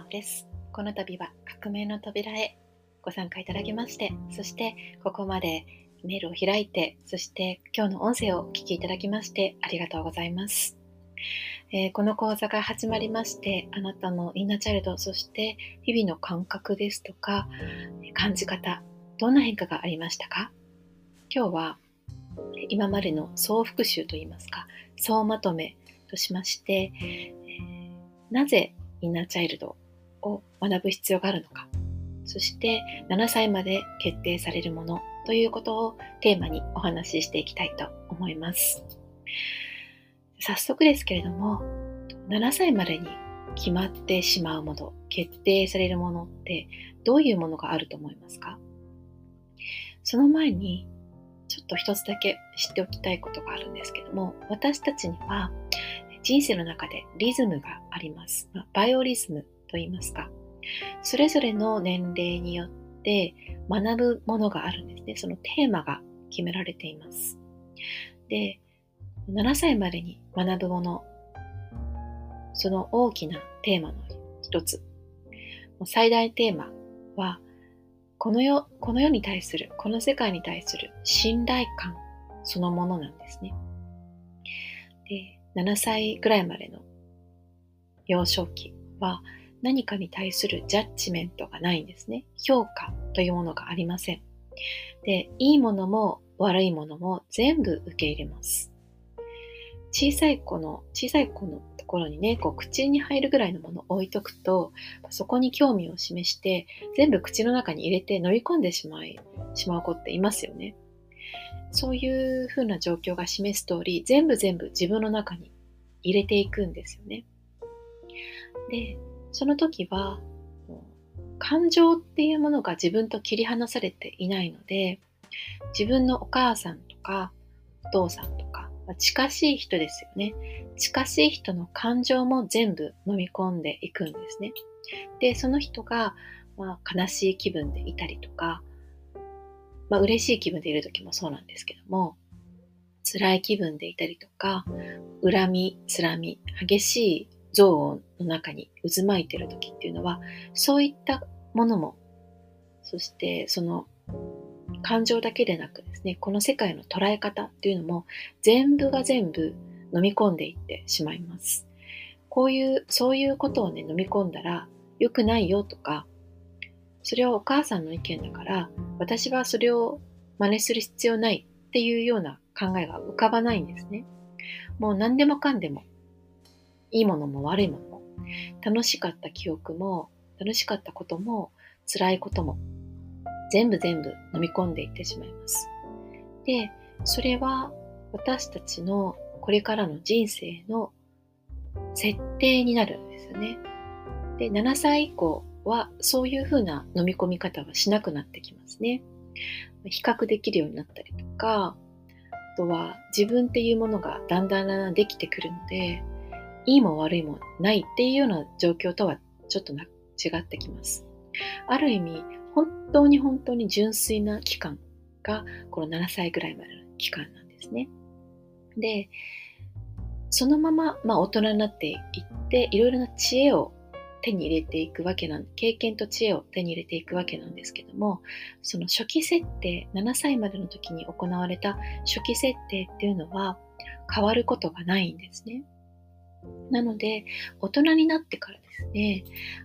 です。この度は革命の扉へご参加いただきまして、そしてここまでメールを開いて、そして今日の音声をお聞きいただきましてありがとうございます。この講座が始まりまして、あなたのインナーチャイルド、そして日々の感覚ですとか感じ方、どんな変化がありましたか？今日は今までの総復習といいますか、総まとめとしまして、なぜインナーチャイルドを学ぶ必要があるのか、そして7歳まで決定されるものということをテーマにお話ししていきたいと思います。早速ですけれども、7歳までに決まってしまうもの、決定されるものってどういうものがあると思いますか？その前にちょっと一つだけ知っておきたいことがあるんですけども、私たちには人生の中でリズムがあります。バイオリズムと言いますか、それぞれの年齢によって学ぶものがあるんですね。そのテーマが決められています。で、7歳までに学ぶもの、その大きなテーマの一つ、最大テーマはこの世に対する、この世界に対する信頼感そのものなんですね。で、7歳ぐらいまでの幼少期は何かに対するジャッジメントがないんですね。評価というものがありません。で、いいものも悪いものも全部受け入れます。小さい子のところにね、口に入るぐらいのものを置いとくと、そこに興味を示して全部口の中に入れて飲み込んでしまう子っていますよね。そういう風な状況が示す通り、全部自分の中に入れていくんですよね。で、その時は感情っていうものが自分と切り離されていないので、自分のお母さんとかお父さんとか、近しい人ですよね。近しい人の感情も全部飲み込んでいくんですね。で、その人が、悲しい気分でいたりとか、嬉しい気分でいる時もそうなんですけども、辛い気分でいたりとか、恨み、つらみ、激しい憎悪の中に渦巻いている時っていうのは、そういったものも、そしてその感情だけでなくですね、この世界の捉え方っていうのも全部飲み込んでいってしまいます。そういうことをね、飲み込んだら良くないよとか、それはお母さんの意見だから、私はそれを真似する必要ないっていうような考えが浮かばないんですね。もう何でもかんでも、いいものも悪いものも、楽しかった記憶も、楽しかったことも、辛いことも、全部飲み込んでいってしまいます。で、それは私たちのこれからの人生の設定になるんですよね。で、7歳以降はそういうふうな飲み込み方はしなくなってきますね。比較できるようになったりとか、あとは自分っていうものがだんだんできてくるので、いいも悪いもないっていうような状況とはちょっと違ってきます。ある意味、本当に純粋な期間がこの7歳ぐらいまでの期間なんですね。で、そのまま、大人になっていって、いろいろな知恵を手に入れていくわけ経験と知恵を手に入れていくわけなんですけども、その初期設定、7歳までの時に行われた初期設定っていうのは変わることがないんですね。なので、大人になってからですね、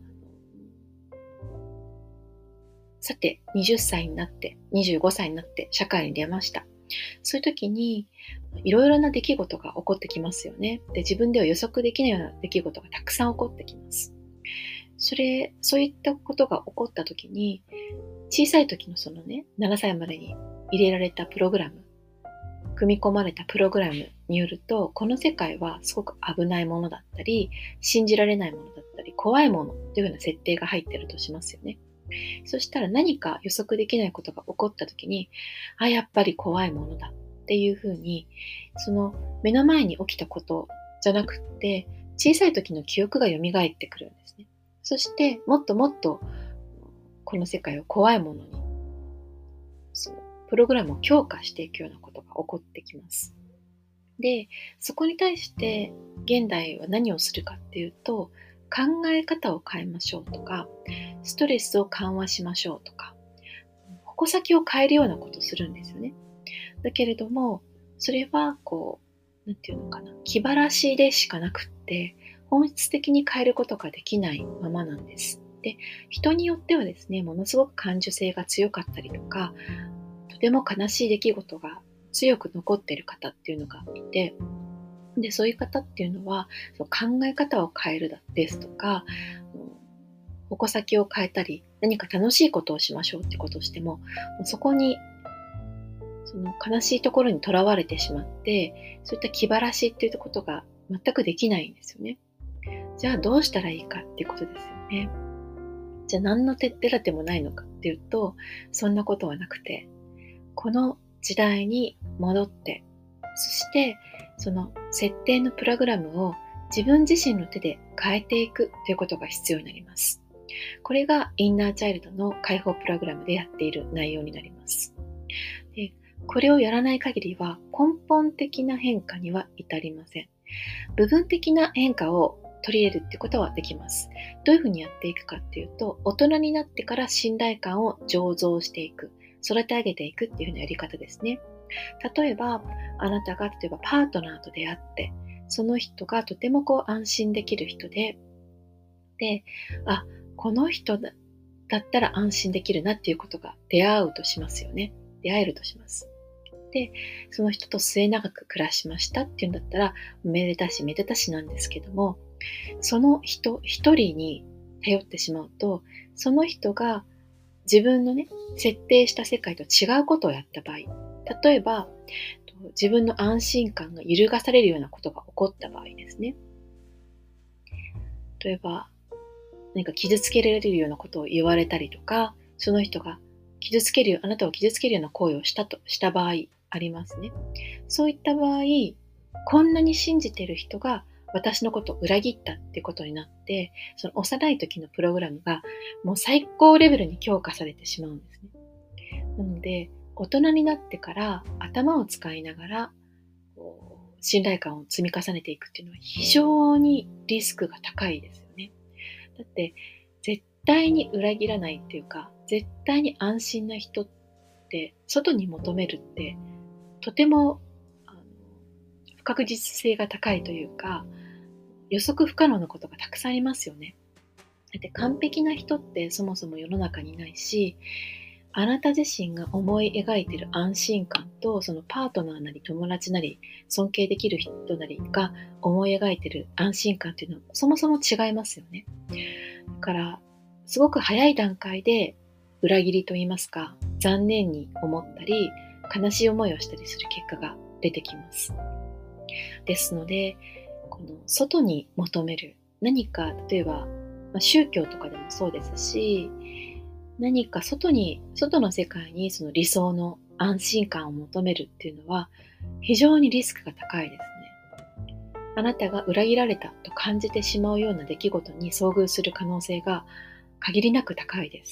さて、20歳になって、25歳になって社会に出ました。そういう時に、いろいろな出来事が起こってきますよね。で、自分では予測できないような出来事がたくさん起こってきます。そういったことが起こった時に、小さい時のそのね、7歳までに入れられたプログラム、組み込まれたプログラムによると、この世界はすごく危ないものだったり、信じられないものだったり、怖いものというような設定が入っているとしますよね。そしたら何か予測できないことが起こった時に、やっぱり怖いものだっていうふうに、その目の前に起きたことじゃなくって、小さい時の記憶が蘇ってくるんですね。そしてもっともっとこの世界を怖いものに、そのプログラムを強化していくようなことが起こってきます。で、そこに対して現代は何をするかっていうと、 考え方を変えましょうとか、ストレスを緩和しましょうとか、矛先を変えるようなことをするんですよね。だけれども、それはなんていうのかな、気晴らしでしかなくって、本質的に変えることができないままなんです。で、人によってはですね、ものすごく感受性が強かったりとか、とても悲しい出来事が強く残っている方っていうのがいて、で、そういう方っていうのは、その考え方を変えるですとか、矛先を変えたり、何か楽しいことをしましょうってことをしても、もうそこにその悲しいところにとらわれてしまって、そういった気晴らしっていうことが全くできないんですよね。じゃあどうしたらいいかっていうことですよね。じゃあ何の手立てもないのかっていうと、そんなことはなくて、この時代に戻って、そしてその設定のプログラムを自分自身の手で変えていくということが必要になります。これがインナーチャイルドの解放プログラムでやっている内容になります。で、これをやらない限りは根本的な変化には至りません。部分的な変化を取り入れるってことはできます。どういうふうにやっていくかっていうと、大人になってから信頼感を醸造していく、育て上げていくっていうふうなやり方ですね。例えば、あなたがパートナーと出会って、その人がとても安心できる人で、あ、この人だったら安心できるなっていうことが出会うとしますよね。出会えるとします。で、その人と末永く暮らしましたっていうんだったら、めでたしめでたしなんですけども、その人一人に頼ってしまうと、その人が自分のね、設定した世界と違うことをやった場合、例えば、自分の安心感が揺るがされるようなことが起こった場合ですね。例えば、何か傷つけられるようなことを言われたりとか、その人があなたを傷つけるような行為をした場合ありますね。そういった場合、こんなに信じている人が私のことを裏切ったってことになって、その幼い時のプログラムがもう最高レベルに強化されてしまうんですね。なので、大人になってから頭を使いながら信頼感を積み重ねていくっていうのは非常にリスクが高いですよね。だって絶対に裏切らないっていうか、絶対に安心な人って外に求めるってとても不確実性が高いというか、予測不可能なことがたくさんありますよね。だって完璧な人ってそもそも世の中にいないし、あなた自身が思い描いている安心感と、そのパートナーなり友達なり尊敬できる人なりが思い描いている安心感っていうのはそもそも違いますよね。だからすごく早い段階で裏切りと言いますか、残念に思ったり悲しい思いをしたりする結果が出てきます。ですので、この外に求める何か、例えば、宗教とかでもそうですし、何か外の世界にその理想の安心感を求めるっていうのは非常にリスクが高いですね。あなたが裏切られたと感じてしまうような出来事に遭遇する可能性が限りなく高いです。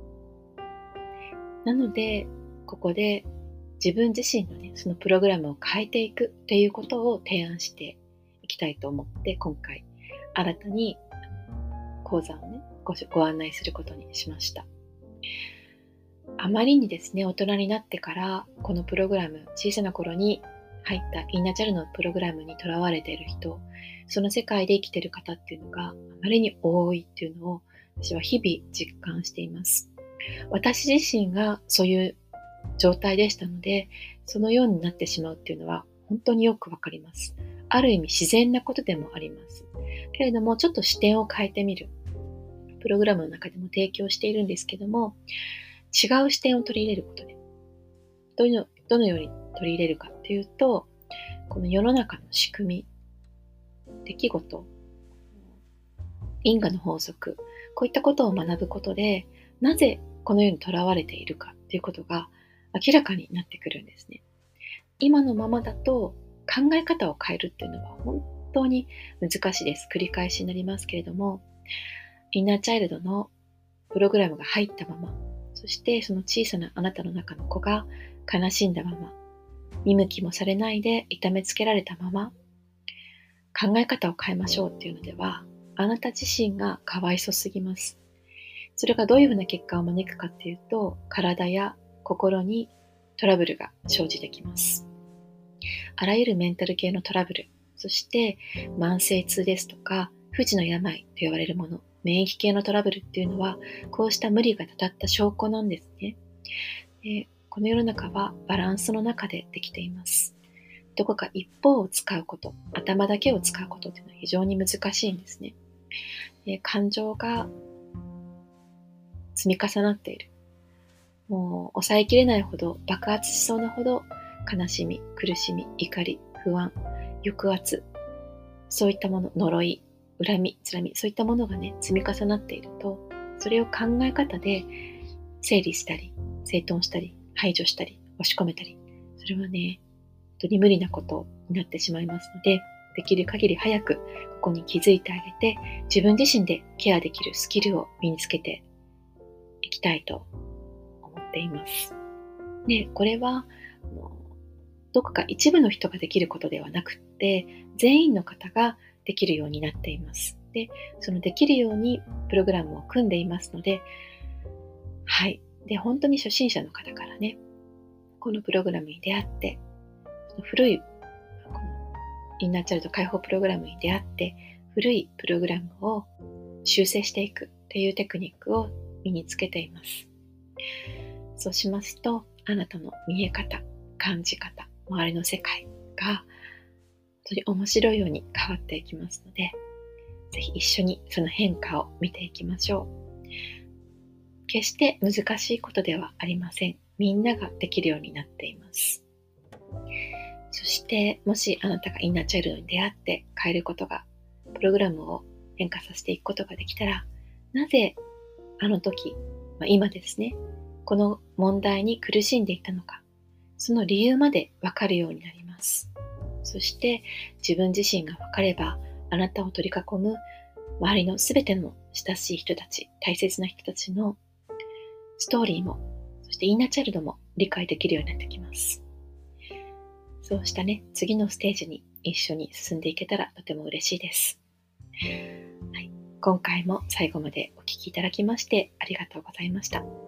なので、ここで自分自身のね、そのプログラムを変えていくっていうことを提案していきたいと思って、今回新たに講座をね、ご案内することにしました。あまりにですね、大人になってからこのプログラム、小さな頃に入ったインナーチャルのプログラムにとらわれている人、その世界で生きている方っていうのがあまりに多いっていうのを私は日々実感しています。私自身がそういう状態でしたので、そのようになってしまうっていうのは本当によくわかります。ある意味自然なことでもあります。けれども、ちょっと視点を変えてみる。プログラムの中でも提供しているんですけども、違う視点を取り入れることで、どのように取り入れるかっていうと、この世の中の仕組み、出来事、因果の法則、こういったことを学ぶことで、なぜこの世にとらわれているかっていうことが明らかになってくるんですね。今のままだと考え方を変えるっていうのは本当に難しいです。繰り返しになりますけれども、インナーチャイルドのプログラムが入ったまま、そしてその小さなあなたの中の子が悲しんだまま、見向きもされないで痛めつけられたまま、考え方を変えましょうっていうのではあなた自身がかわいそすぎます。それがどういうふうな結果を招くかっていうと、体や心にトラブルが生じてきます。あらゆるメンタル系のトラブル、そして慢性痛ですとか、不治の病と言われるもの、免疫系のトラブルっていうのは、こうした無理がたたった証拠なんですね。この世の中はバランスの中でできています。どこか一方を使うこと、頭だけを使うことっていうのは非常に難しいんですね。感情が積み重なっている。もう抑えきれないほど、爆発しそうなほど、悲しみ、苦しみ、怒り、不安、抑圧、そういったもの、呪い、恨み、つらみ、そういったものがね、積み重なっていると、それを考え方で整理したり、整頓したり、排除したり、押し込めたり、それはね、本当に無理なことになってしまいますので、できる限り早くここに気づいてあげて、自分自身でケアできるスキルを身につけていきたいと思っています。で、これはどこか一部の人ができることではなくって、全員の方ができるようになっています。で、そのできるようにプログラムを組んでいますので、はい。で、本当に初心者の方からね、このプログラムに出会って、古いこのインナーチャイルド解放プログラムに出会って、古いプログラムを修正していくっていうテクニックを身につけています。そうしますと、あなたの見え方、感じ方、周りの世界が本当に面白いように変わっていきますので、ぜひ一緒にその変化を見ていきましょう。決して難しいことではありません。みんなができるようになっています。そして、もしあなたがインナーチャイルドに出会って変えることが、プログラムを変化させていくことができたら、なぜあの時、今ですね、この問題に苦しんでいたのか、その理由までわかるようになります。そして自分自身がわかれば、あなたを取り囲む周りのすべての親しい人たち、大切な人たちのストーリーも、そしてインナーチャイルドも理解できるようになってきます。そうしたね、次のステージに一緒に進んでいけたらとても嬉しいです。はい、今回も最後までお聞きいただきましてありがとうございました。